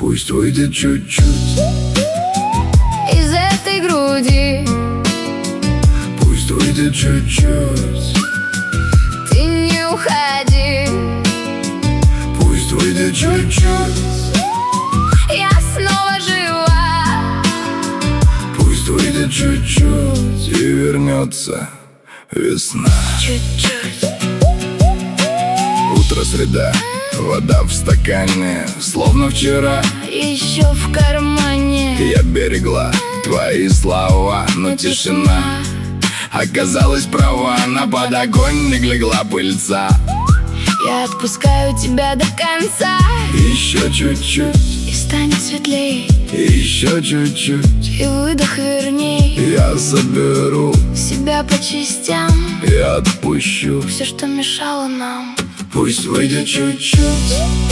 Пусть выйдет чуть-чуть из этой груди. Пусть выйдет чуть-чуть. Ты не уходи. Пусть выйдет чуть-чуть. Я снова жива. Пусть выйдет чуть-чуть и вернется весна. Чуть-чуть. Утро, среда, вода в стакане, словно вчера. Еще в кармане. Я берегла твои слова, но тишина оказалась права. На подоконник легла пыльца. Я отпускаю тебя до конца. Еще чуть-чуть И станет светлей. еще чуть-чуть. И выдох верней. Я соберу Себя по частям. и отпущу. Все, что мешало нам. Пусть выйдет чуть-чуть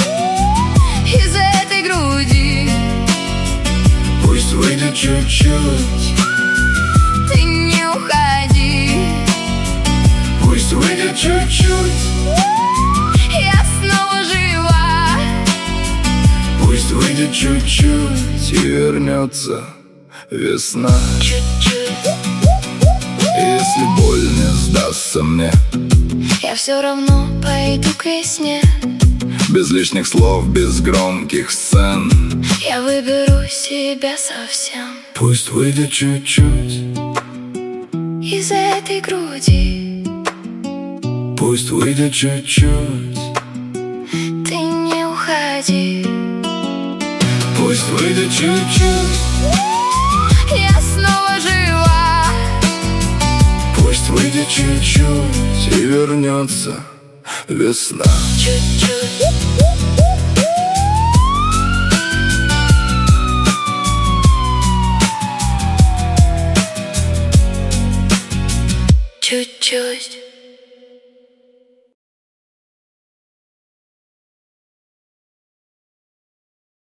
Из этой груди. Пусть выйдет чуть-чуть. Ты не уходи. Пусть выйдет чуть-чуть. Я снова жива. Пусть выйдет чуть-чуть и вернется весна. Чуть-чуть. Если боль не сдастся мне, Я все равно пойду к весне. без лишних слов, без громких сцен. Я выберу себя совсем. Пусть выйдет чуть-чуть. Из этой груди. Пусть выйдет чуть-чуть. Ты не уходи. Пусть выйдет чуть-чуть. Я снова жива. Пусть выйдет чуть-чуть и вернется весна. Чуть-чуть. Чуть-чуть.